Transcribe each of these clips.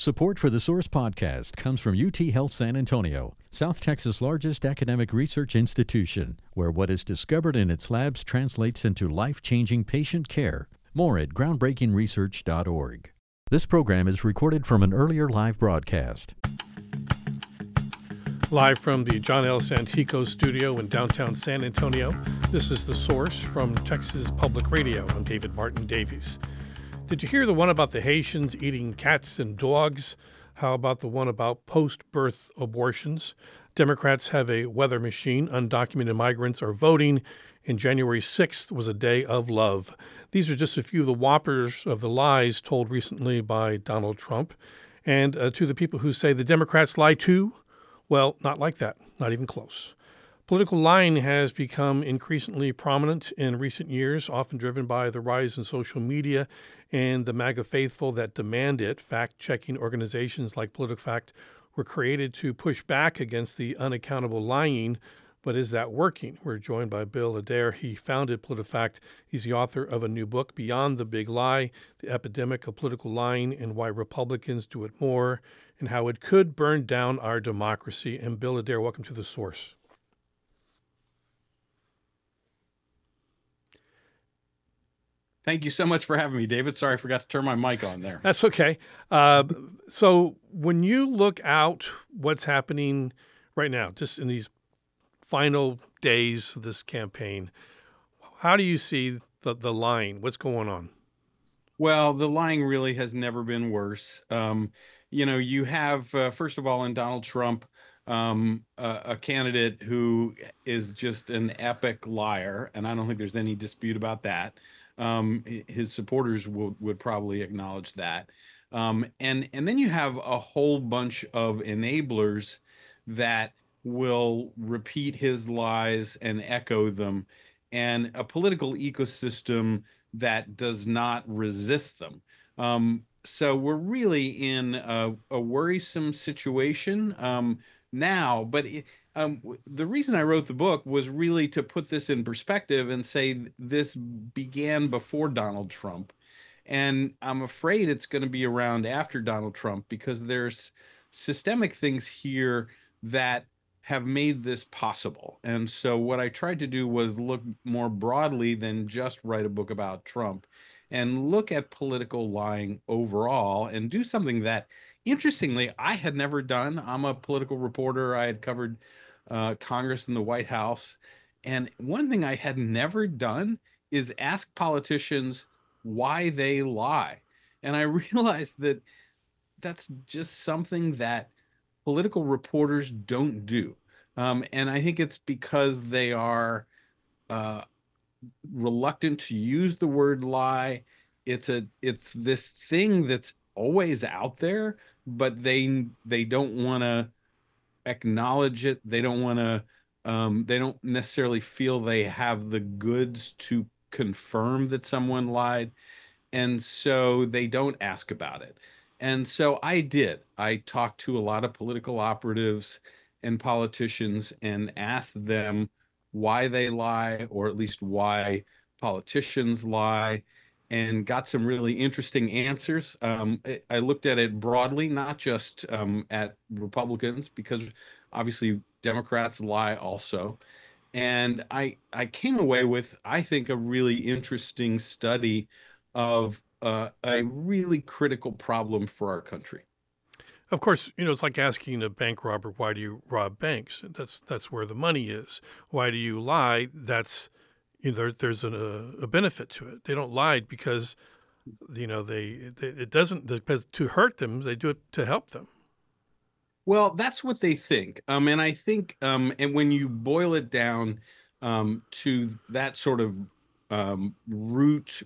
Support for the Source podcast comes from UT Health San Antonio, South Texas' largest academic research institution, where what is discovered in its labs translates into life-changing patient care. More at groundbreakingresearch.org. This program is recorded from an earlier live broadcast. Live from the John L. Santico studio in downtown San Antonio, this is The Source from Texas Public Radio. I'm David Martin Davies. Did you hear the one about the Haitians eating cats and dogs? How about the one about post-birth abortions? Democrats have a weather machine. Undocumented migrants are voting. And January 6th was a day of love. These are just a few of the whoppers of the lies told recently by Donald Trump. And to the people who say the Democrats lie too, well, not like that, not even close. Political lying has become increasingly prominent in recent years, often driven by the rise in social media and the MAGA faithful that demand it. Fact-checking organizations like PolitiFact were created to push back against the unaccountable lying. But is that working? We're joined by Bill Adair. He founded PolitiFact. He's the author of a new book, Beyond the Big Lie, The Epidemic of Political Lying and Why Republicans Do It More, and How It Could Burn Down Our Democracy. And Bill Adair, welcome to The Source. Thank you so much for having me, David. Sorry, I forgot to turn my mic on there. That's okay. So when you look out what's happening right now, just in these final days of this campaign, how do you see the lying? What's going on? Well, the lying really has never been worse. You have, first of all, in Donald Trump, a candidate who is just an epic liar, and I don't think there's any dispute about that. His supporters would probably acknowledge that. And then you have a whole bunch of enablers that will repeat his lies and echo them, and a political ecosystem that does not resist them. So we're really in a worrisome situation now, but the reason I wrote the book was really to put this in perspective and say this began before Donald Trump. And I'm afraid it's going to be around after Donald Trump because there's systemic things here that have made this possible. And so what I tried to do was look more broadly than just write a book about Trump and look at political lying overall and do something that, interestingly, I had never done. I'm a political reporter. I had covered Congress and the White House. And one thing I had never done is ask politicians why they lie. And I realized that that's just something that political reporters don't do. And I think it's because they are reluctant to use the word lie. It's this thing that's always out there, but they don't want to acknowledge it. They don't want to, they don't necessarily feel they have the goods to confirm that someone lied. And so they don't ask about it. And so I did. I talked to a lot of political operatives and politicians and asked them why they lie, or at least why politicians lie, and got some really interesting answers. I looked at it broadly, not just at Republicans, because obviously Democrats lie also. And I came away with, I think, a really interesting study of a really critical problem for our country. Of course, it's like asking a bank robber, why do you rob banks? That's where the money is. Why do you lie? That's, there's a benefit to it. They don't lie because, it doesn't, because to hurt them, they do it to help them. Well, that's what they think. And I think, and when you boil it down to that sort of root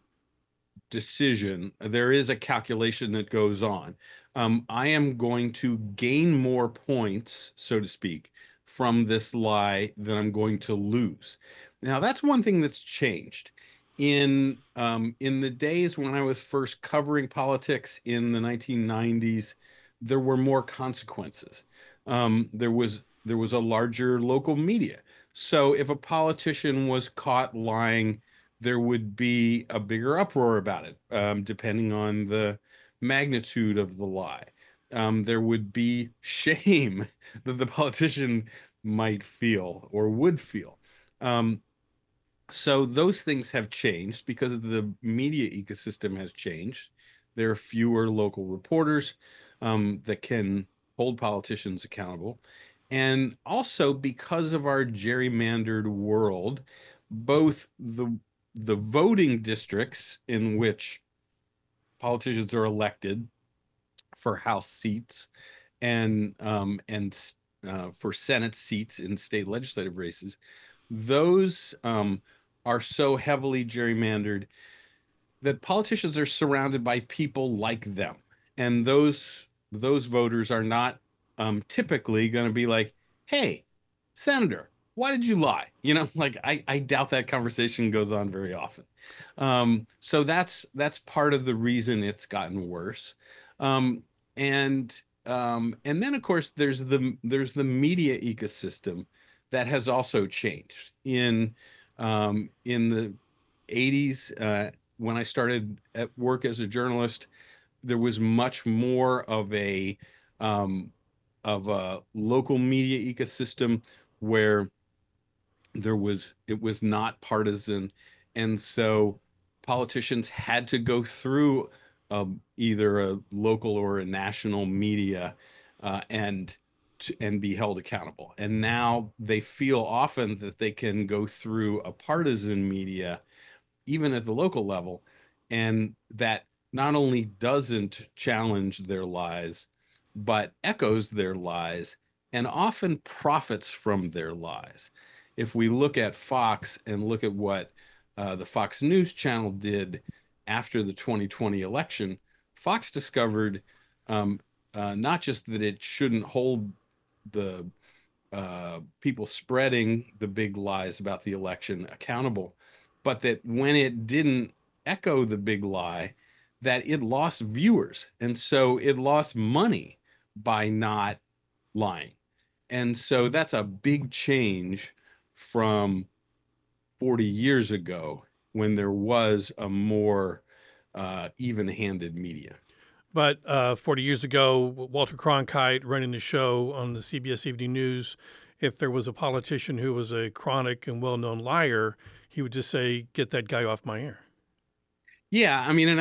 decision, there is a calculation that goes on. I am going to gain more points, so to speak, from this lie than I'm going to lose. Now, that's one thing that's changed. In the days when I was first covering politics in the 1990s, there were more consequences. There was a larger local media. So if a politician was caught lying, there would be a bigger uproar about it, depending on the magnitude of the lie. there would be shame that the politician might feel or would feel. So those things have changed because the media ecosystem has changed. There are fewer local reporters that can hold politicians accountable. And also because of our gerrymandered world, both the voting districts in which politicians are elected for House seats and for Senate seats in state legislative races, those are so heavily gerrymandered that politicians are surrounded by people like them, and those voters are not typically going to be like, "Hey, Senator, why did you lie?" Like I doubt that conversation goes on very often. So that's part of the reason it's gotten worse. Um, and then of course there's the media ecosystem that has also changed in the 80s. When I started at work as a journalist, there was much more um, of a local media ecosystem where it was not partisan, and so politicians had to go through either a local or a national media and be held accountable. And now they feel often that they can go through a partisan media, even at the local level, and that not only doesn't challenge their lies, but echoes their lies and often profits from their lies. If we look at Fox and look at what the Fox News channel did after the 2020 election, Fox discovered not just that it shouldn't hold the people spreading the big lies about the election accountable, but that when it didn't echo the big lie, that it lost viewers. And so it lost money by not lying. And so that's a big change from 40 years ago when there was a more even-handed media. But 40 years ago, Walter Cronkite running the show on the CBS Evening News, if there was a politician who was a chronic and well-known liar, he would just say, "Get that guy off my air." Yeah, I mean, and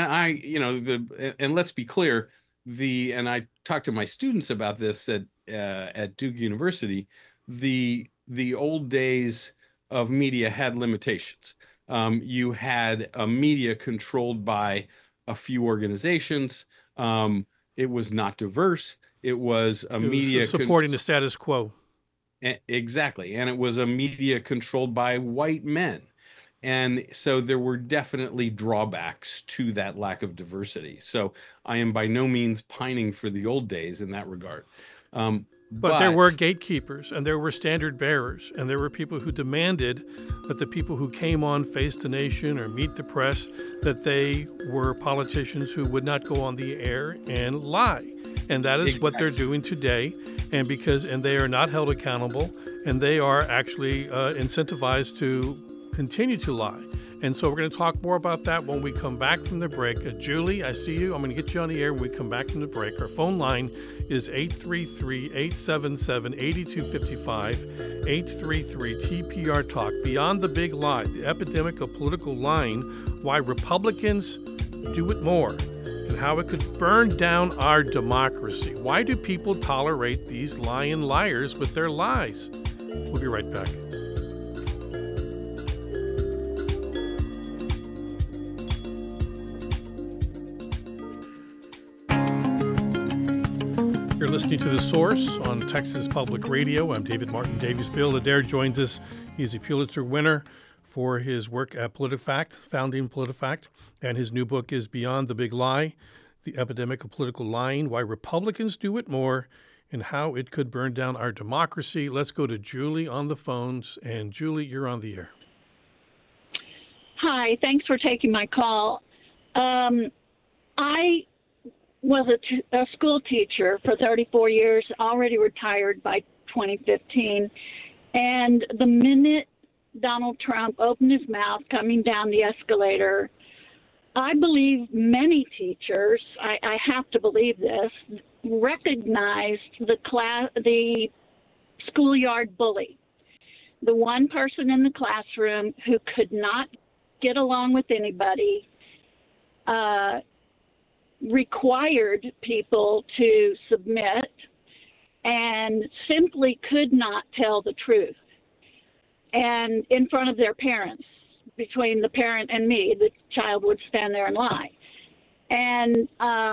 and let's be clear, and I talked to my students about this at Duke University. The old days of media had limitations. You had a media controlled by a few organizations. It was not diverse. It was a media supporting the status quo. Exactly. And it was a media controlled by white men. And so there were definitely drawbacks to that lack of diversity. So I am by no means pining for the old days in that regard. But there were gatekeepers, and there were standard bearers, and there were people who demanded that the people who came on Face the Nation or Meet the Press, that they were politicians who would not go on the air and lie. And that is what they're doing today. And they are not held accountable, and they are actually incentivized to continue to lie. And so we're going to talk more about that when we come back from the break. Julie, I see you. I'm going to get you on the air when we come back from the break. Our phone line is 833-877-8255, 833-TPR-TALK. Beyond the Big Lie, the epidemic of political lying, why Republicans do it more, and how it could burn down our democracy. Why do people tolerate these lying liars with their lies? We'll be right back. You're listening to The Source on Texas Public Radio. I'm David Martin Davies. Bill Adair joins us. He's a Pulitzer winner for his work at PolitiFact, founding PolitiFact, and his new book is Beyond the Big Lie, The Epidemic of Political Lying, Why Republicans Do It More, and How It Could Burn Down Our Democracy. Let's go to Julie on the phones. And Julie, you're on the air. Hi, thanks for taking my call. I was a school teacher for 34 years, already retired by 2015. And the minute Donald Trump opened his mouth coming down the escalator, I believe many teachers, I have to believe this, recognized the schoolyard bully, the one person in the classroom who could not get along with anybody, required people to submit, and simply could not tell the truth. And in front of their parents, between the parent and me, the child would stand there and lie. And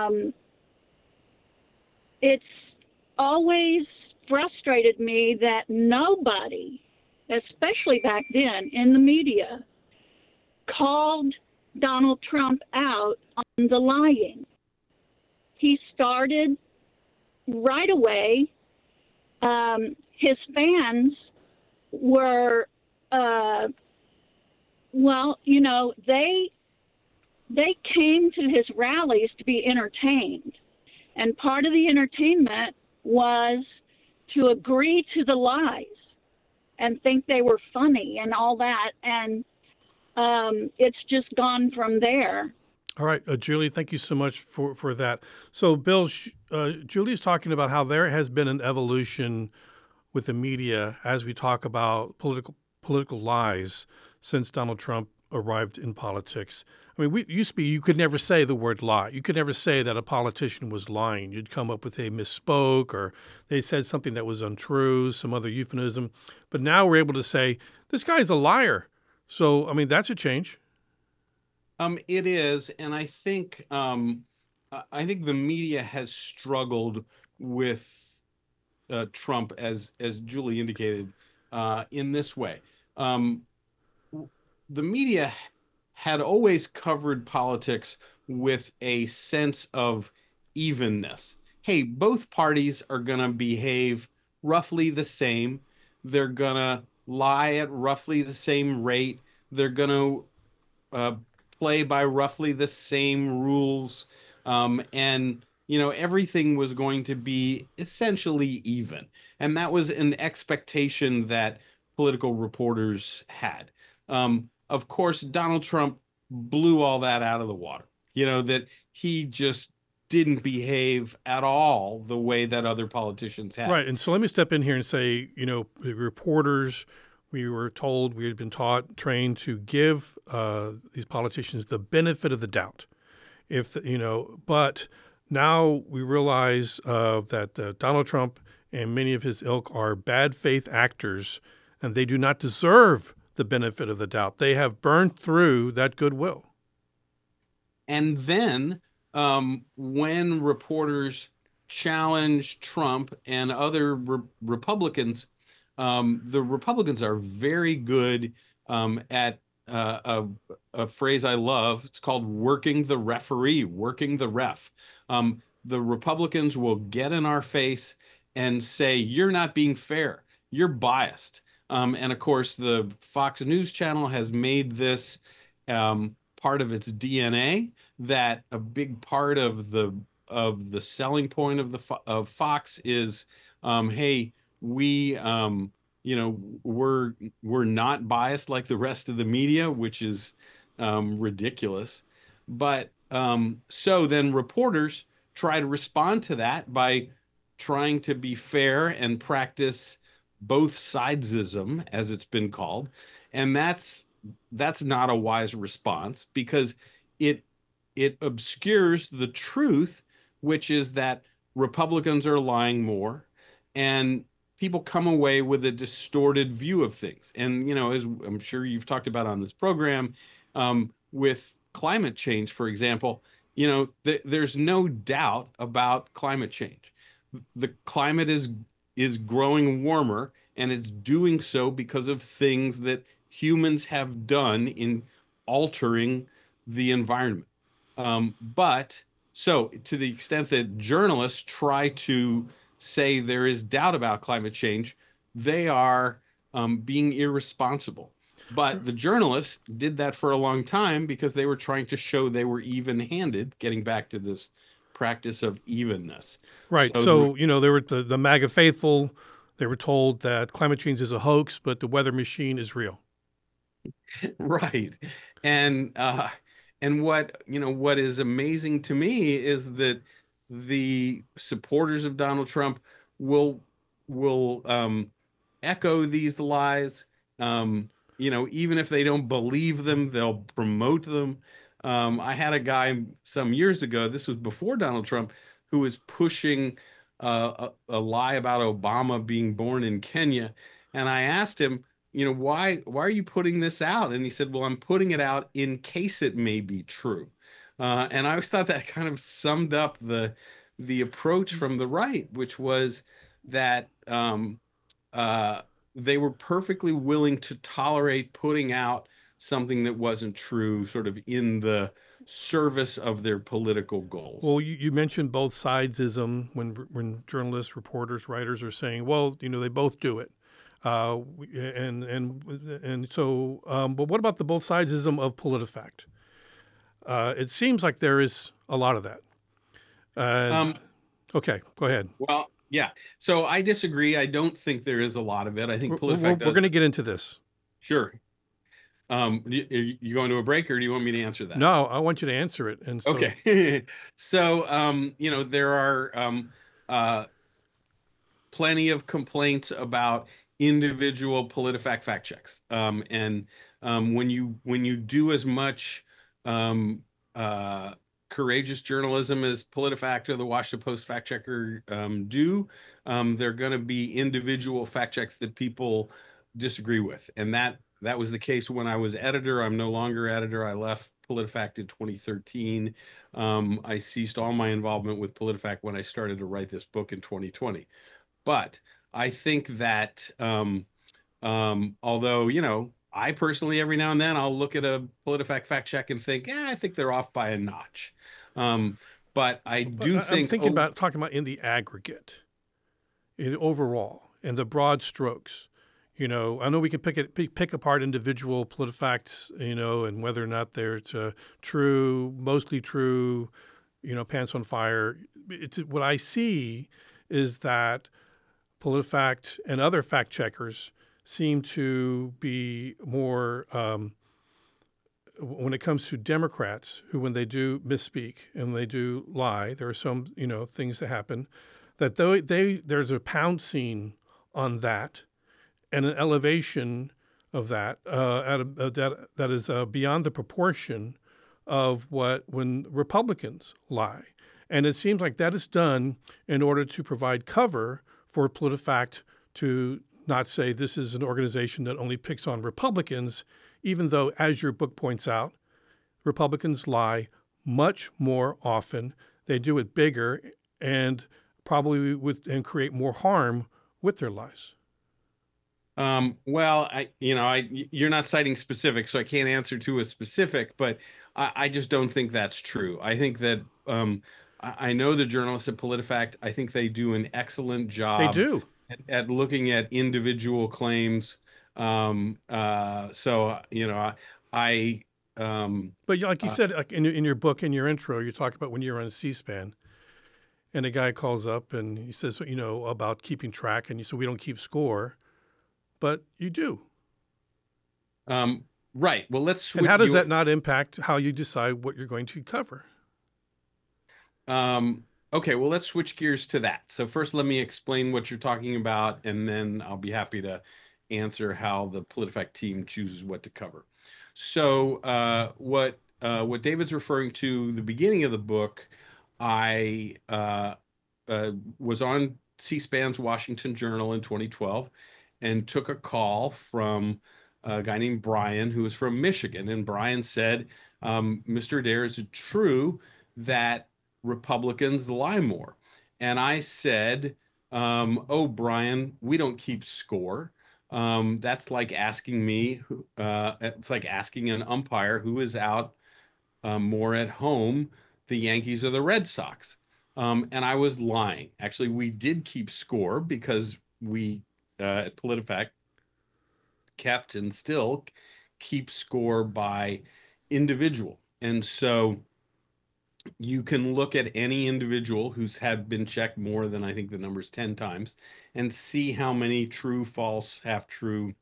it's always frustrated me that nobody, especially back then in the media, called Donald Trump out on the lying. He started right away. His fans were, they came to his rallies to be entertained. And part of the entertainment was to agree to the lies and think they were funny and all that. And it's just gone from there. All right, Julie, thank you so much for that. So, Bill, Julie's talking about how there has been an evolution with the media as we talk about political lies since Donald Trump arrived in politics. I mean, we used to be, you could never say the word lie. You could never say that a politician was lying. You'd come up with a misspoke or they said something that was untrue, some other euphemism. But now we're able to say, this guy's a liar. So, I mean, that's a change. It is. And I think the media has struggled with Trump, as Julie indicated, in this way. The media had always covered politics with a sense of evenness. Hey, both parties are going to behave roughly the same. They're going to lie at roughly the same rate. They're going to play by roughly the same rules. And, everything was going to be essentially even. And that was an expectation that political reporters had. Of course, Donald Trump blew all that out of the water, that he just didn't behave at all the way that other politicians had. Right. And so let me step in here and say, the reporters, we were told, we had been taught, trained to give these politicians the benefit of the doubt. But now we realize that Donald Trump and many of his ilk are bad faith actors, and they do not deserve the benefit of the doubt. They have burned through that goodwill. And then when reporters challenge Trump and other Republicans, the Republicans are very good at a phrase I love. It's called working the referee, working the ref. The Republicans will get in our face and say, you're not being fair. You're biased. And of course, the Fox News channel has made this part of its DNA, that a big part of the selling point of Fox is, hey, we're not biased like the rest of the media, which is ridiculous. But so then reporters try to respond to that by trying to be fair and practice both sidesism, as it's been called. And that's not a wise response, because it obscures the truth, which is that Republicans are lying more and people come away with a distorted view of things. And, as I'm sure you've talked about on this program, with climate change, for example, there's no doubt about climate change. The climate is growing warmer, and it's doing so because of things that humans have done in altering the environment. But so to the extent that journalists try to say there is doubt about climate change, they are being irresponsible. But the journalists did that for a long time because they were trying to show they were even-handed, getting back to this practice of evenness. Right. So there were the MAGA faithful. They were told that climate change is a hoax, but the weather machine is real. Right. And what is amazing to me is that the supporters of Donald Trump will echo these lies. Even if they don't believe them, they'll promote them. I had a guy some years ago, this was before Donald Trump, who was pushing a lie about Obama being born in Kenya. And I asked him, why are you putting this out? And he said, well, I'm putting it out in case it may be true. And I always thought that kind of summed up the approach from the right, which was that they were perfectly willing to tolerate putting out something that wasn't true, sort of in the service of their political goals. Well, you mentioned both sidesism when journalists, reporters, writers are saying, well, they both do it. But what about the both sidesism of PolitiFact? It seems like there is a lot of that. Okay, go ahead. Well, yeah. So I disagree. I don't think there is a lot of it. I think PolitiFact we're going to get into this. Sure. You going to a break, or do you want me to answer that? No, I want you to answer it. And so... Okay. So, there are plenty of complaints about individual PolitiFact fact checks. When you do as much courageous journalism as PolitiFact or the Washington Post fact checker do, there are going to be individual fact checks that people disagree with, and that was the case when I was editor. I'm no longer editor. I left PolitiFact in 2013. I ceased all my involvement with PolitiFact when I started to write this book in 2020. But I think that although, I personally, every now and then, I'll look at a PolitiFact fact check and think, I think they're off by a notch. But I'm thinking about talking about in the aggregate, overall, and the broad strokes. I know we can pick apart individual PolitiFacts, and whether or not they're true, mostly true, pants on fire. What I see is that PolitiFact and other fact checkers seem to be more, when it comes to Democrats, who when they do misspeak and they do lie, there are some, things that happen, that there's a pouncing on that, and an elevation of that that is beyond the proportion of when Republicans lie. And it seems like that is done in order to provide cover for PolitiFact to not say this is an organization that only picks on Republicans, even though, as your book points out, Republicans lie much more often. They do it bigger and probably and create more harm with their lies. Well, you're not citing specifics, so I can't answer to a specific, but I just don't think that's true. I think that I know the journalists at PolitiFact. I think they do an excellent job. They do at looking at individual claims. But like you said, like in your book, in your intro, you talk about when you're on C-SPAN, and a guy calls up and he says, about keeping track, and you say we don't keep score. But you do. Right. Well, let's. And how does that not impact how you decide what you're going to cover? Okay. Well, let's switch gears to that. So first, let me explain what you're talking about, and then I'll be happy to answer how the PolitiFact team chooses what to cover. So what David's referring to, the beginning of the book, I was on C-SPAN's Washington Journal in 2012. And took a call from a guy named Brian, who was from Michigan. And Brian said, Mr. Adair, is it true that Republicans lie more? And I said, oh, Brian, we don't keep score. That's like asking me, it's like asking an umpire who is out more at home, the Yankees or the Red Sox. And I was lying. Actually, we did keep score because we at PolitiFact kept and still keep score by individual. And so you can look at any individual who's been checked more than, I think the number's 10 times, and see how many true, false, half-true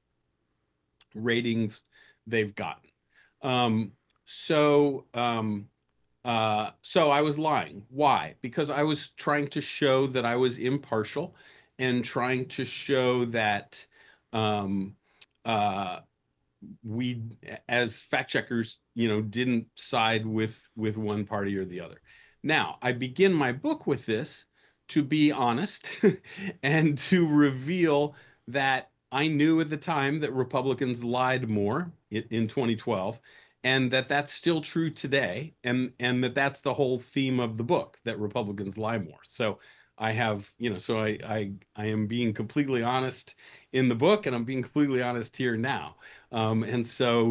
ratings they've gotten. So I was lying. Why? Because I was trying to show that I was impartial and trying to show that um, uh, we, as fact checkers, didn't side with one party or the other. Now, I begin my book with this to be honest and to reveal that I knew at the time that Republicans lied more in 2012, and that that's still true today, and that that's the whole theme of the book, that Republicans lie more. So I have, so I am being completely honest in the book, and I'm being completely honest here now. And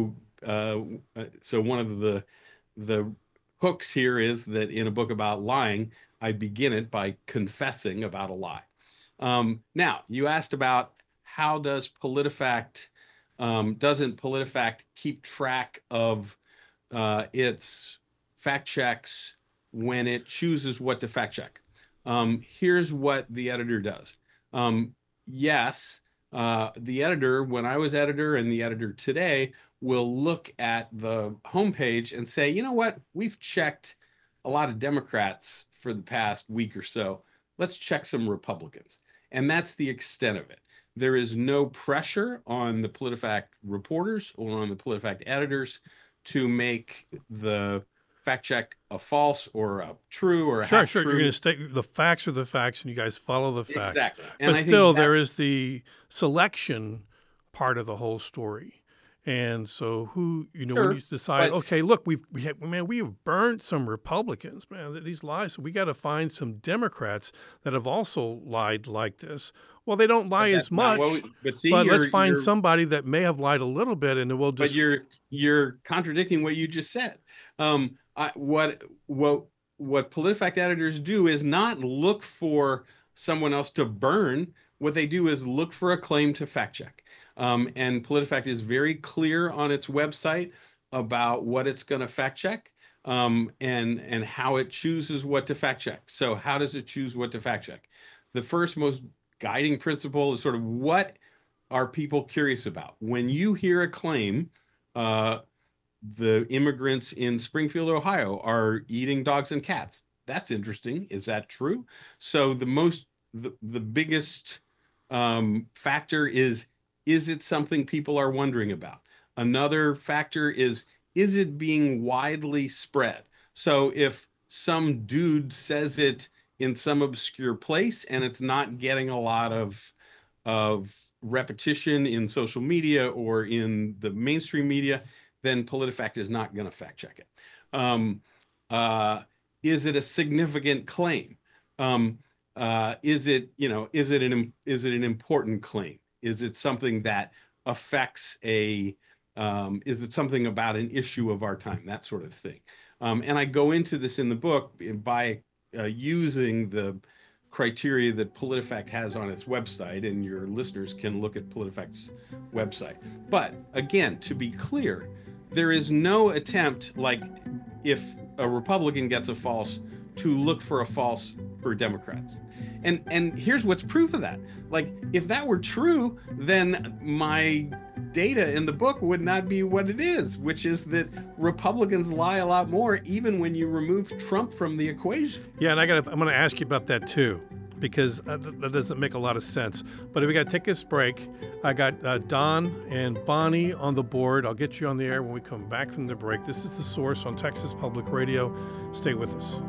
so one of the hooks here is that in a book about lying, I begin it by confessing about a lie. Now, you asked about how does PolitiFact, doesn't PolitiFact keep track of its fact checks when it chooses what to fact check? Here's what the editor does. Yes, the editor, when I was editor and the editor today, will look at the homepage and say, you know what, we've checked a lot of Democrats for the past week or so. Let's check some Republicans. And that's the extent of it. There is no pressure on the PolitiFact reporters or on the PolitiFact editors to make the fact check a false or a true or a Sure, half sure. true. You're going to state the facts are the facts, and you guys follow the facts. Exactly. But still, there is the selection part of the whole story. And so who, Sure, when you decide, but- okay, look, we've burned some Republicans, man, these lies. So we got to find some Democrats that have also lied like this. Well, they don't lie as That's not much, what but see, but let's you're- find you're- somebody that may have lied a little bit, and then we'll just. But you're contradicting what you just said. What PolitiFact editors do is not look for someone else to burn. What they do is look for a claim to fact check. And PolitiFact is very clear on its website about what it's going to fact check, and how it chooses what to fact check. So how does it choose what to fact check? The first most guiding principle is sort of, what are people curious about? When you hear a claim, the immigrants in Springfield, Ohio are eating dogs and cats. That's interesting. Is that true? So the biggest factor is it something people are wondering about? Another factor is it being widely spread? So if some dude says it in some obscure place and it's not getting a lot of repetition in social media or in the mainstream media, then PolitiFact is not going to fact check it. Is it a significant claim? Is it an important claim? Is it something that affects is it something about an issue of our time? That sort of thing. And I go into this in the book by using the criteria that PolitiFact has on its website, and your listeners can look at PolitiFact's website. But again, to be clear, there is no attempt, like if a Republican gets a false, to look for a false for Democrats. And here's what's proof of that. Like, if that were true, then my data in the book would not be what it is, which is that Republicans lie a lot more, even when you remove Trump from the equation. Yeah, and I'm going to ask you about that too, because that doesn't make a lot of sense. But we got to take this break. I got Don and Bonnie on the board. I'll get you on the air when we come back from the break. This is The Source on Texas Public Radio. Stay with us.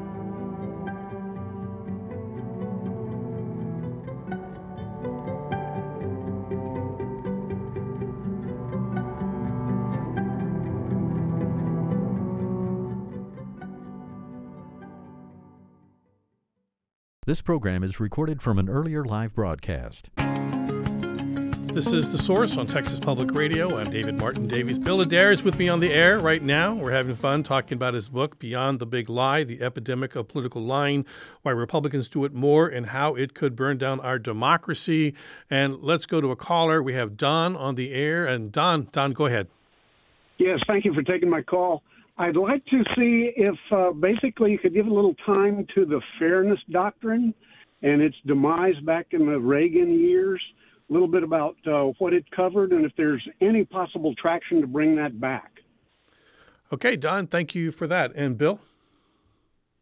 This program is recorded from an earlier live broadcast. This is The Source on Texas Public Radio. I'm David Martin Davies. Bill Adair is with me on the air right now. We're having fun talking about his book, Beyond the Big Lie, The Epidemic of Political Lying, Why Republicans Do It More and How It Could Burn Down Our Democracy. And let's go to a caller. We have Don on the air. And Don, go ahead. Yes, thank you for taking my call. I'd like to see if basically you could give a little time to the fairness doctrine and its demise back in the Reagan years, a little bit about what it covered and if there's any possible traction to bring that back. Okay, Don, thank you for that. And Bill?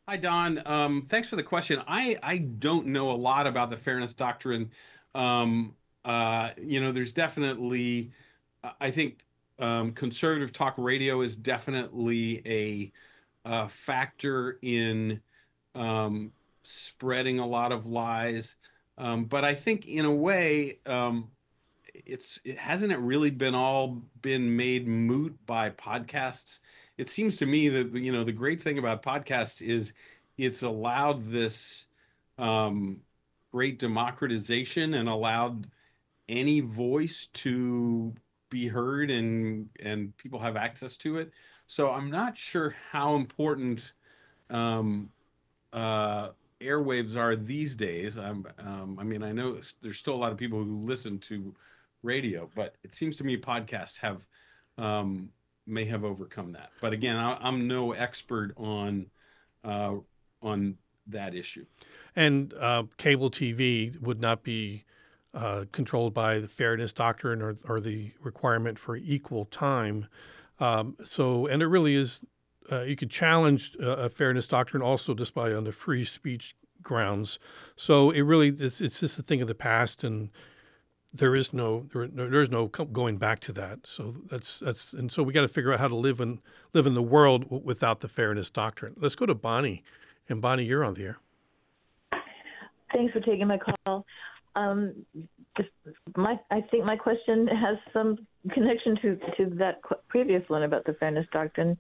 Hi, Don. Thanks for the question. I don't know a lot about the fairness doctrine. There's definitely, I think, conservative talk radio is definitely a factor in spreading a lot of lies. But I think, in a way, it hasn't it really been made moot by podcasts. It seems to me that the great thing about podcasts is it's allowed this um, great democratization and allowed any voice to be heard, and people have access to it. So I'm not sure how important um, uh, airwaves are these days. I mean, I know there's still a lot of people who listen to radio, but it seems to me podcasts have um, may have overcome that. But again, I'm no expert uh, on that issue. And cable TV would not be controlled by the fairness doctrine or the requirement for equal time. And it really is, you could challenge a fairness doctrine also just by on the free speech grounds. So it really it's just a thing of the past, and there's no going back to that. So and so we got to figure out how to live in the world without the fairness doctrine. Let's go to Bonnie, and Bonnie, you're on the air. Thanks for taking my call. I think my question has some connection to that previous one about the fairness doctrine.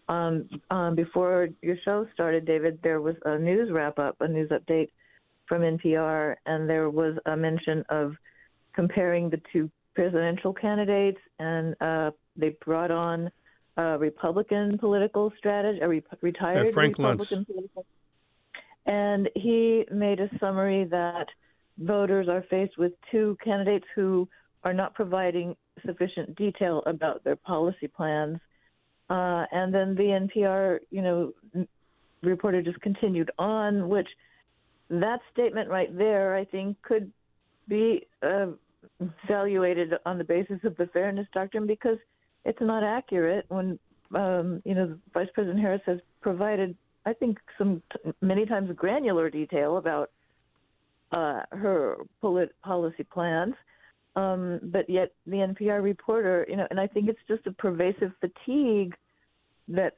Before your show started, David, there was a news wrap-up, a news update from NPR, and there was a mention of comparing the two presidential candidates, and they brought on a Republican political strategist, retired Frank Republican Luntz. political. And he made a summary that voters are faced with two candidates who are not providing sufficient detail about their policy plans. And then the NPR, reporter just continued on, which that statement right there, I think, could be evaluated on the basis of the fairness doctrine, because it's not accurate when, Vice President Harris has provided, I think, many times granular detail about her policy plans. But yet the NPR reporter, and I think it's just a pervasive fatigue that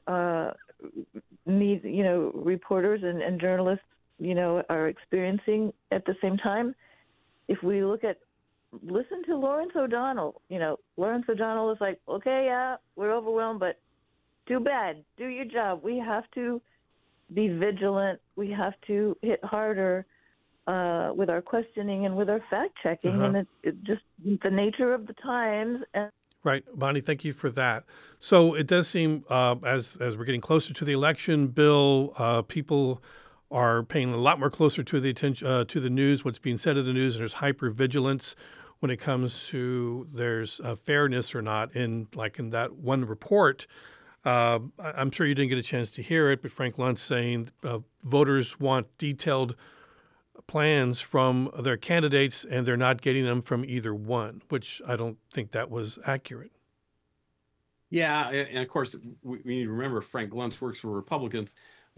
reporters and journalists, are experiencing at the same time. If we listen to Lawrence O'Donnell, Lawrence O'Donnell is like, okay, yeah, we're overwhelmed, but too bad. Do your job. We have to be vigilant. We have to hit harder with our questioning and with our fact-checking. And it just the nature of the times. Right. Bonnie, thank you for that. So it does seem as we're getting closer to the election, Bill, people are paying a lot more closer to the attention to the news, what's being said in the news, and there's hyper-vigilance when it comes to there's fairness or not. In that one report, I'm sure you didn't get a chance to hear it, but Frank Luntz saying voters want detailed plans from their candidates, and they're not getting them from either one, which I don't think that was accurate. Yeah, and of course, we need to remember Frank Luntz works for Republicans.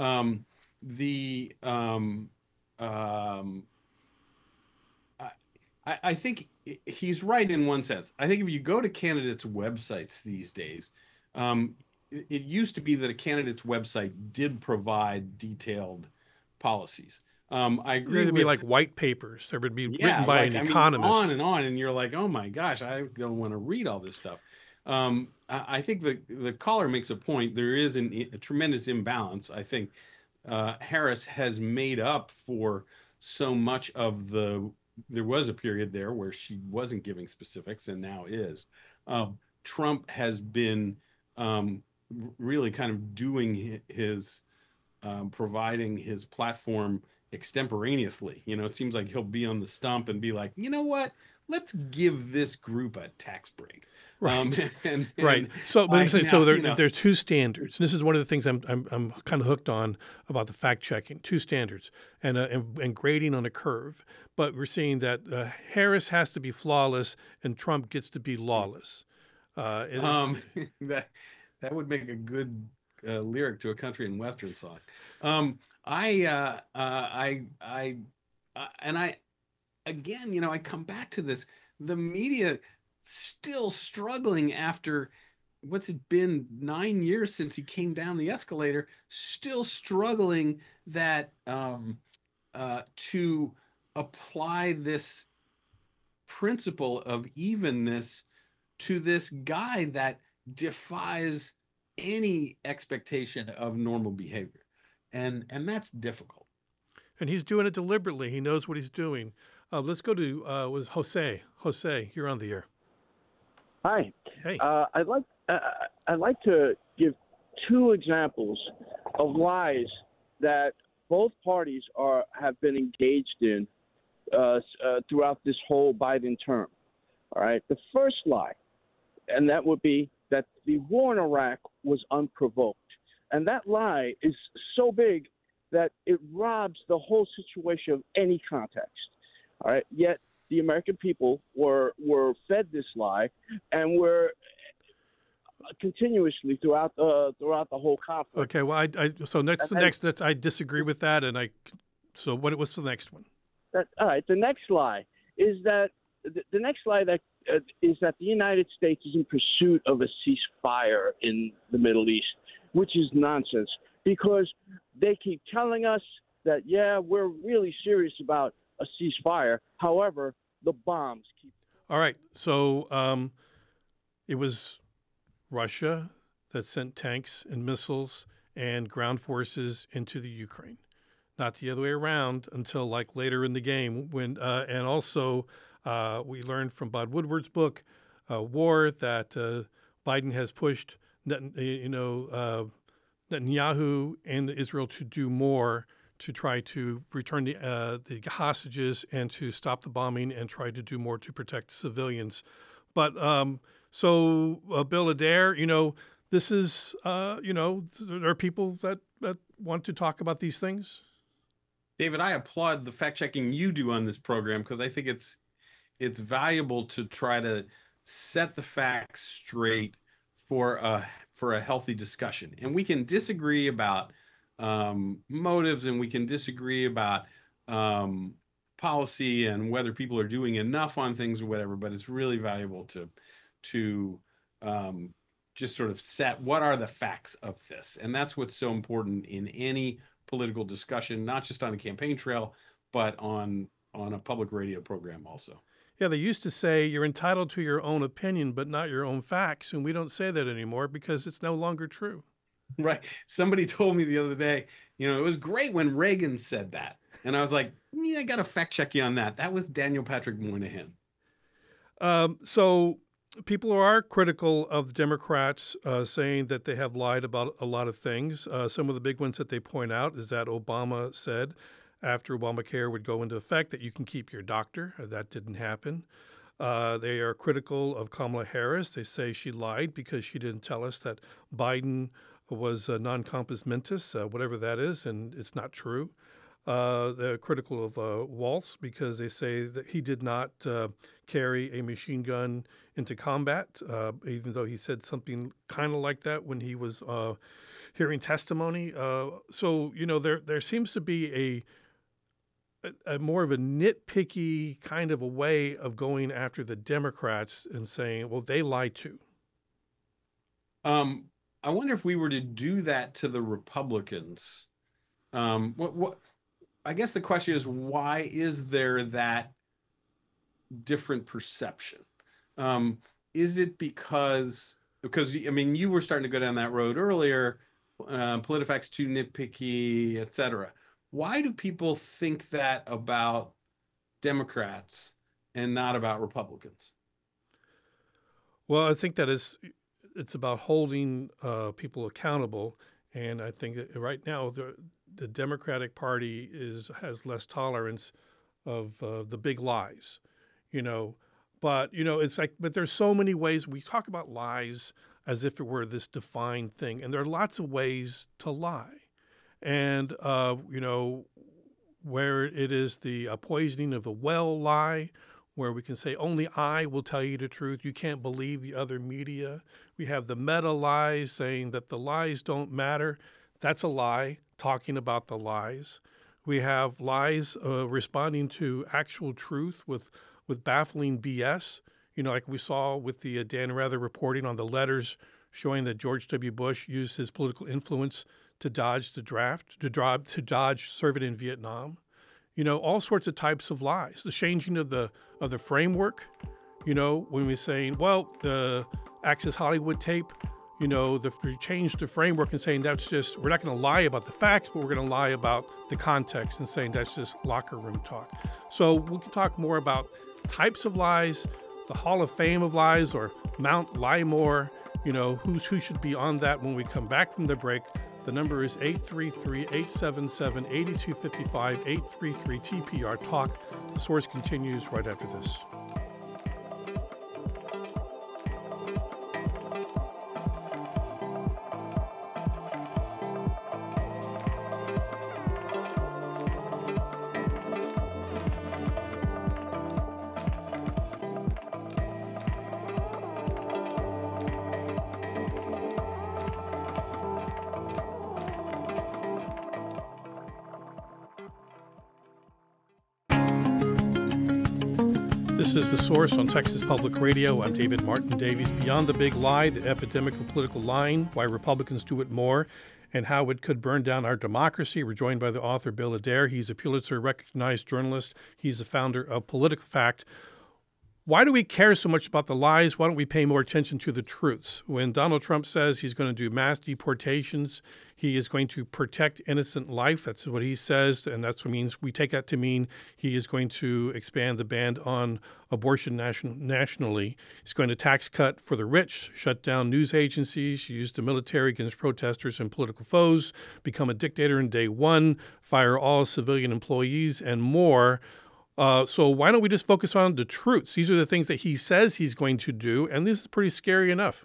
I think he's right in one sense. I think if you go to candidates' websites these days, it used to be that a candidate's website did provide detailed policies. I agree. There'd be like white papers. There would be written by an economist. On, and you're like, oh my gosh, I don't want to read all this stuff. I think the caller makes a point. There is a tremendous imbalance. I think Harris has made up for so much of there was a period there where she wasn't giving specifics and now is. Trump has been really kind of doing his providing his platform extemporaneously. It seems like he'll be on the stump and be like, you know what? Let's give this group a tax break. Right. Right. So, there's two standards. And this is one of the things I'm kind of hooked on about the fact checking. Two standards and grading on a curve. But we're seeing that Harris has to be flawless and Trump gets to be lawless. That would make a good lyric to a country and western song. And I again, I come back to this. The media still struggling after what's it been 9 years since he came down the escalator, still struggling that to apply this principle of evenness to this guy that defies any expectation of normal behavior, and that's difficult. And he's doing it deliberately. He knows what he's doing. Let's go to was Jose. Jose, you're on the air. Hi. Hey. I'd like to give two examples of lies that both parties have been engaged in throughout this whole Biden term. All right. The first lie, and that would be that the war in Iraq was unprovoked. And that lie is so big that it robs the whole situation of any context. All right. Yet the American people were fed this lie, and were continuously throughout the whole conflict. Okay. Well, I disagree with that, and so what's the next one? All right. The next lie is that is that the United States is in pursuit of a ceasefire in the Middle East, which is nonsense, because they keep telling us that, yeah, we're really serious about a ceasefire. However, the bombs keep. All right. So it was Russia that sent tanks and missiles and ground forces into the Ukraine, not the other way around until like later in the game when and also we learned from Bob Woodward's book, War, that Biden has pushed Netanyahu and Israel to do more to try to return the hostages and to stop the bombing and try to do more to protect civilians. But so Bill Adair, this is, there are people that want to talk about these things. David, I applaud the fact checking you do on this program, because I think it's valuable to try to set the facts straight for a healthy discussion. And we can disagree about motives, and we can disagree about policy and whether people are doing enough on things or whatever. But it's really valuable to just sort of set what are the facts of this, and that's what's so important in any political discussion, not just on a campaign trail, but on a public radio program also. Yeah, they used to say you're entitled to your own opinion, but not your own facts. And we don't say that anymore because it's no longer true. Right. Somebody told me the other day, it was great when Reagan said that. And I was like, I got to fact check you on that. That was Daniel Patrick Moynihan. So people are critical of the Democrats, saying that they have lied about a lot of things. Some of the big ones that they point out is that Obama said after Obamacare would go into effect that you can keep your doctor. That didn't happen. They are critical of Kamala Harris. They say she lied because she didn't tell us that Biden was non-compos mentis, whatever that is, and it's not true. They're critical of Waltz because they say that he did not carry a machine gun into combat, even though he said something kind of like that when he was hearing testimony. So, there seems to be a more of a nitpicky kind of a way of going after the Democrats and saying, well, they lied too. I wonder if we were to do that to the Republicans. I guess the question is, why is there that different perception? Is it because you were starting to go down that road earlier, PolitiFact's too nitpicky, et cetera. Why do people think that about Democrats and not about Republicans? Well, I think that it's about holding people accountable. And I think that right now the Democratic Party has less tolerance of the big lies, But, it's like, but there's so many ways we talk about lies as if it were this defined thing. And there are lots of ways to lie. And, where it is the poisoning of the well lie, where we can say only I will tell you the truth. You can't believe the other media. We have the meta lies saying that the lies don't matter. That's a lie, talking about the lies. We have lies responding to actual truth with baffling BS. Like we saw with the Dan Rather reporting on the letters showing that George W. Bush used his political influence to dodge the draft, to dodge serving in Vietnam. All sorts of types of lies. The changing of the framework. When we're saying, well, the Access Hollywood tape, we changed the framework and saying that's just, we're not going to lie about the facts, but we're going to lie about the context and saying that's just locker room talk. So we can talk more about types of lies, the Hall of Fame of lies, or Mount Liemore, who should be on that when we come back from the break. The number is 833-877-8255, 833-TPR-TALK. The Source continues right after this. This is The Source on Texas Public Radio. I'm David Martin Davies. Beyond the Big Lie, the epidemic of political lying, why Republicans do it more, and how it could burn down our democracy. We're joined by the author, Bill Adair. He's a Pulitzer-recognized journalist. He's the founder of PolitiFact. Why do we care so much about the lies? Why don't we pay more attention to the truths? When Donald Trump says he's going to do mass deportations, he is going to protect innocent life. That's what he says, and that's what means we take that to mean he is going to expand the ban on abortion nationally. He's going to tax cut for the rich, shut down news agencies, use the military against protesters and political foes, become a dictator in day one, fire all civilian employees, and more. So why don't we just focus on the truths? These are the things that he says he's going to do, and this is pretty scary enough.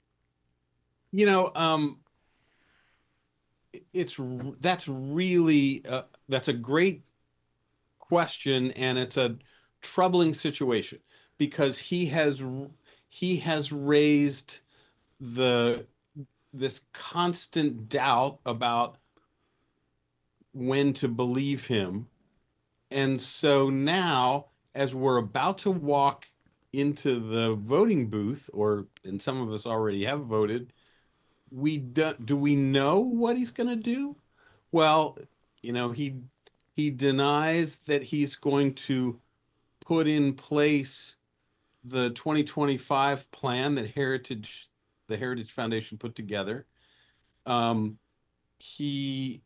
That's a great question, and it's a troubling situation because he has raised this constant doubt about when to believe him. And so now, as we're about to walk into the voting booth, and some of us already have voted, do we know what he's going to do? Well, he denies that he's going to put in place the 2025 plan that the Heritage Foundation put together. And he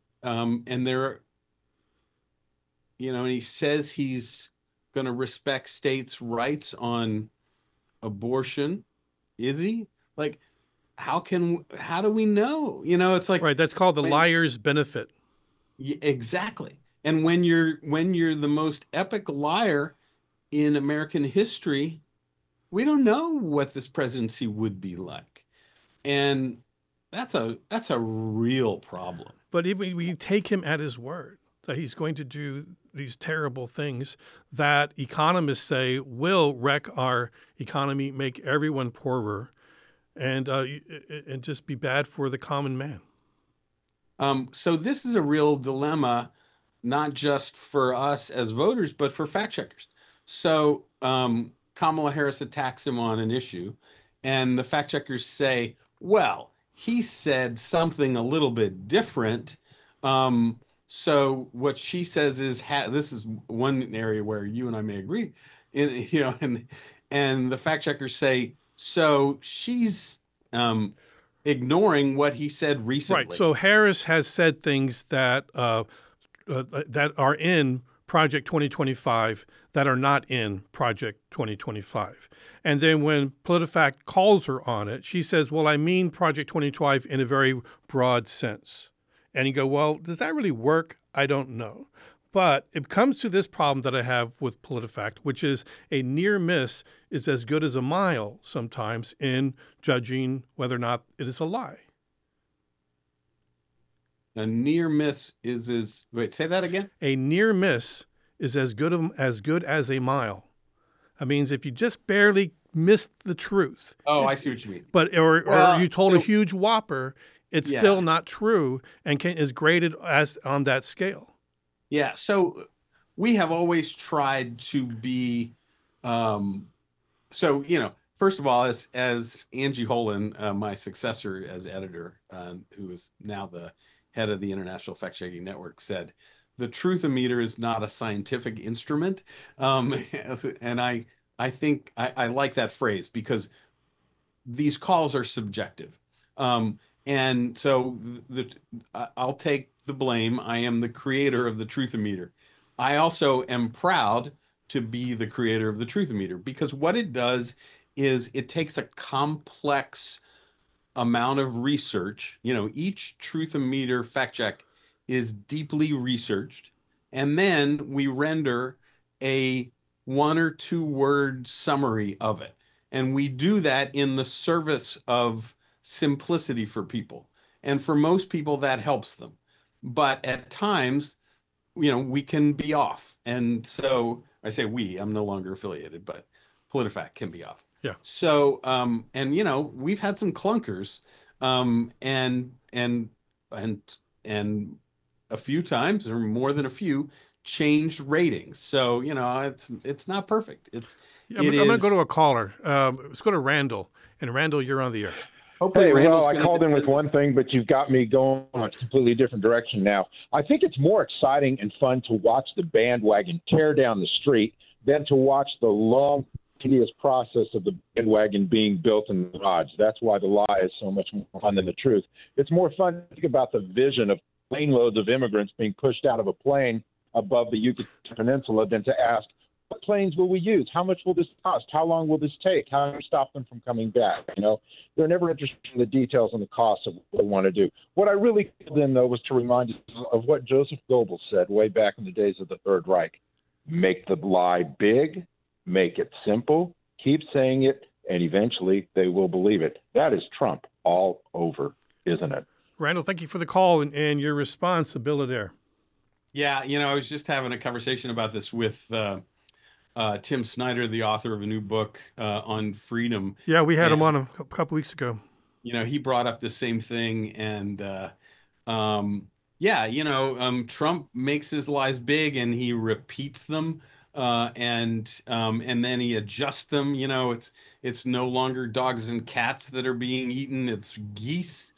says he's going to respect states' rights on abortion. Is he? Like, how do we know? It's like, right. That's called the liar's benefit. Exactly. And when you're the most epic liar in American history, we don't know what this presidency would be like. And that's a real problem. But we take him at his word that he's going to do these terrible things that economists say will wreck our economy, make everyone poorer, and just be bad for the common man. So this is a real dilemma, not just for us as voters, but for fact checkers. So Kamala Harris attacks him on an issue, and the fact checkers say, well, he said something a little bit different. So what she says is, this is one area where you and I may agree, and the fact checkers say, so she's ignoring what he said recently. Right. So Harris has said things that that are in Project 2025 that are not in Project 2025. And then when PolitiFact calls her on it, she says, well, I mean Project 2025 in a very broad sense. And you go, well, does that really work? I don't know. But it comes to this problem that I have with PolitiFact, which is a near miss is as good as a mile sometimes in judging whether or not it is a lie. A near miss is wait, say that again? A near miss is as good as a mile. That means if you just barely missed the truth. Oh, I see what you mean. But or you told a huge whopper, it's Yeah. still not true and is graded as on that scale. Yeah. So we have always tried to be, so, first of all, as Angie Holland, my successor as editor, who is now the head of the International Fact Checking Network, said, the Truthometer is not a scientific instrument. And I think I like that phrase because these calls are subjective. And so I'll take the blame. I am the creator of the Truthometer. I also am proud to be the creator of the Truthometer because what it does is it takes a complex amount of research. Each Truthometer fact check is deeply researched, and then we render a 1 or 2 word summary of it. And we do that in the service of simplicity for people. And for most people, that helps them. But at times, we can be off. And so I say we, I'm no longer affiliated, but PolitiFact can be off. Yeah. So, and we've had some clunkers, and a few times, or more than a few, changed ratings. So, it's not perfect. I'm going to go to a caller. Let's go to Randall. And Randall, you're on the air. Hopefully Hey, Randall's I called in with one thing, but you've got me going in a completely different direction now. I think it's more exciting and fun to watch the bandwagon tear down the street than to watch the long, tedious process of the bandwagon being built in the garage. That's why the lie is so much more fun than the truth. It's more fun to think about the vision of plane loads of immigrants being pushed out of a plane above the Yucatan Peninsula than to ask, what planes will we use? How much will this cost? How long will this take? How do we stop them from coming back? They're never interested in the details and the costs of what they want to do. What I really called in, though, was to remind us of what Joseph Goebbels said way back in the days of the Third Reich. Make the lie big, make it simple, keep saying it, and eventually they will believe it. That is Trump all over, isn't it? Randall, thank you for the call and your response to Bill Adair. Yeah, I was just having a conversation about this with Tim Snyder, the author of a new book on freedom. Yeah, we had him on a couple weeks ago. He brought up the same thing, and Trump makes his lies big and he repeats them, and then he adjusts them. It's no longer dogs and cats that are being eaten; it's geese.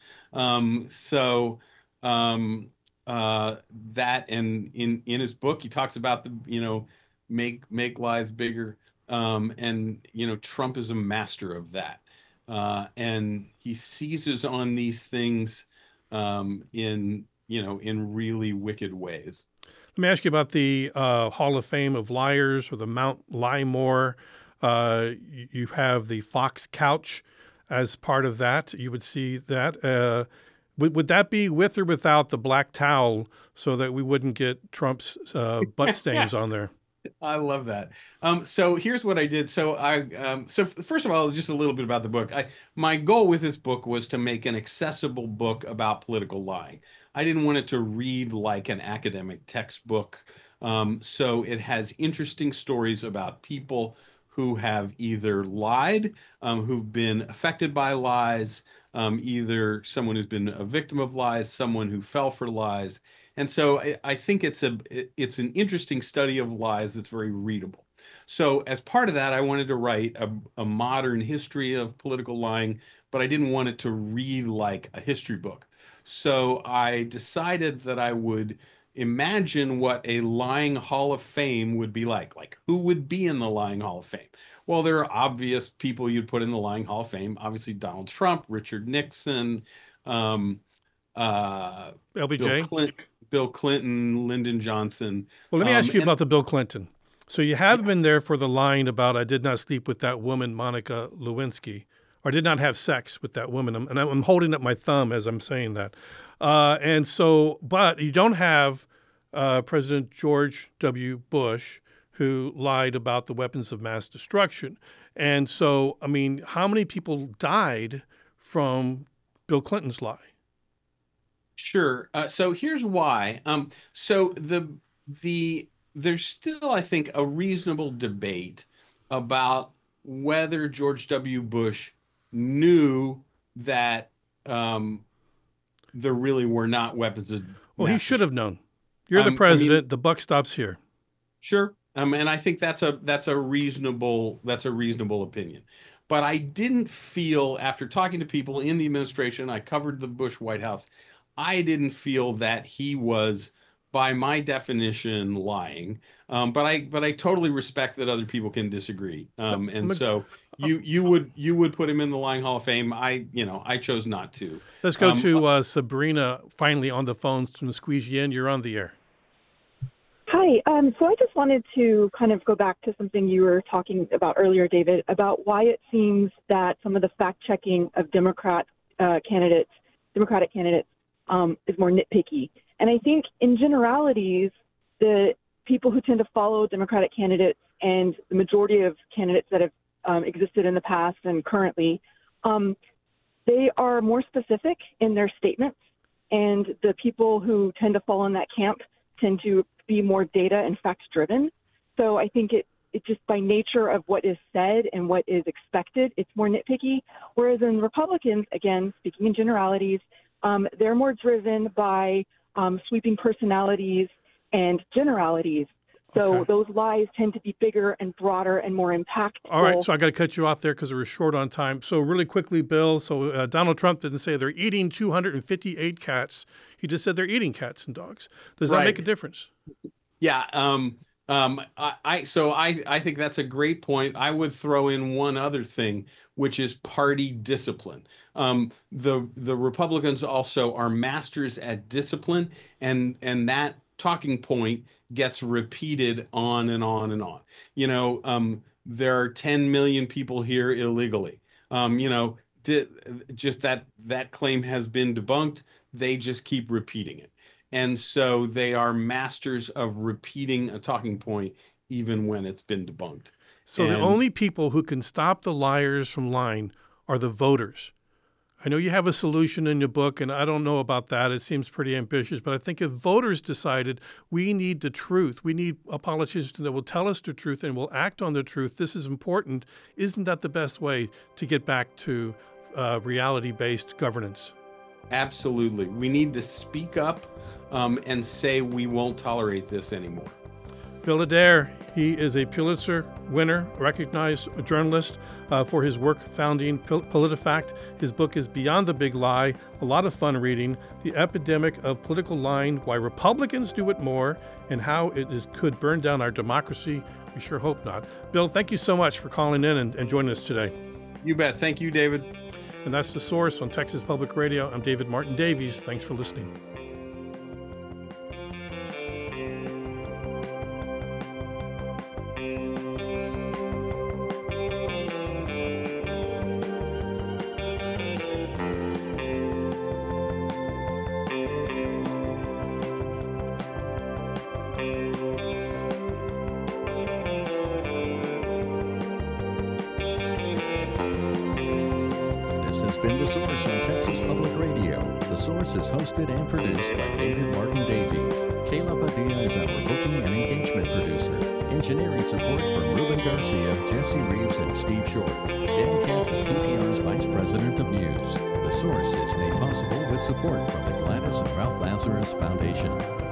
That, and in his book he talks about the make lies bigger, and Trump is a master of that, and he seizes on these things in really wicked ways. Let me ask you about the Hall of Fame of Liars, or the Mount Liemore. You have the Fox couch as part of that. You would see that. Would that be with or without the black towel so that we wouldn't get Trump's butt stains on there? I love that. So here's what I did. So so first of all, just a little bit about the book. My goal with this book was to make an accessible book about political lying. I didn't want it to read like an academic textbook. So it has interesting stories about people who have either lied, who've been affected by lies, either someone who's been a victim of lies, someone who fell for lies. And so I think it's an interesting study of lies that's very readable. So as part of that, I wanted to write a modern history of political lying, but I didn't want it to read like a history book. So I decided that I would imagine what a lying Hall of Fame would be like. Like, who would be in the lying Hall of Fame? Well, there are obvious people you'd put in the lying Hall of Fame. Obviously, Donald Trump, Richard Nixon, LBJ, Bill Clinton, Lyndon Johnson. Well, let me ask you about the Bill Clinton. So you have been there for the line about, I did not sleep with that woman, Monica Lewinsky, or did not have sex with that woman. And I'm holding up my thumb as I'm saying that. And so, but you don't have President George W. Bush, who lied about the weapons of mass destruction. And so, I mean, how many people died from Bill Clinton's lie? Sure. So here's why. So there's still, I think, a reasonable debate about whether George W. Bush knew that there really were not weapons of Well, he mass should have known. You're the president. The buck stops here. Sure. And I think that's a reasonable opinion. But I didn't feel, after talking to people in the administration, I covered the Bush White House, I didn't feel that he was, by my definition, lying. But I totally respect that other people can disagree. So you would put him in the lying Hall of Fame. I chose not to. Let's go to Sabrina finally on the phone to squeeze you in. You're on the air. Hi. So I just wanted to kind of go back to something you were talking about earlier, David, about why it seems that some of the fact-checking of Democratic candidates is more nitpicky. And I think in generalities, the people who tend to follow Democratic candidates and the majority of candidates that have existed in the past and currently, they are more specific in their statements. And the people who tend to fall in that camp tend to be more data and facts driven. So I think it just by nature of what is said and what is expected, it's more nitpicky. Whereas in Republicans, again, speaking in generalities, they're more driven by sweeping personalities and generalities. So those lies tend to be bigger and broader and more impactful. All right, so I got to cut you off there because we're short on time. So really quickly, Bill, so Donald Trump didn't say they're eating 258 cats. He just said they're eating cats and dogs. Does that make a difference? Yeah. I think that's a great point. I would throw in one other thing, which is party discipline. The Republicans also are masters at discipline, and that talking point gets repeated on and on and on. There are 10 million people here illegally. Just that claim has been debunked. They just keep repeating it. And so they are masters of repeating a talking point even when it's been debunked. So the only people who can stop the liars from lying are the voters. I know you have a solution in your book, and I don't know about that. It seems pretty ambitious, but I think if voters decided we need the truth, we need a politician that will tell us the truth and will act on the truth, this is important, isn't that the best way to get back to reality-based governance? Absolutely. We need to speak up and say we won't tolerate this anymore. Bill Adair, he is a Pulitzer winner, recognized journalist for his work founding PolitiFact. His book is Beyond the Big Lie, a lot of fun reading, The Epidemic of Political Lying, Why Republicans Do It More, and How It could burn down our democracy. We sure hope not. Bill, thank you so much for calling in and joining us today. You bet. Thank you, David. And that's The Source on Texas Public Radio. I'm David Martin Davies. Thanks for listening. This has been The Source on Texas Public Radio. The Source is hosted and produced by David Martin Davies. Kayla Padilla is our booking and engagement producer. Engineering support from Ruben Garcia, Jesse Reeves, and Steve Short. Dan Katz is TPR's Vice President of News. The Source is made possible with support from the Gladys and Ralph Lazarus Foundation.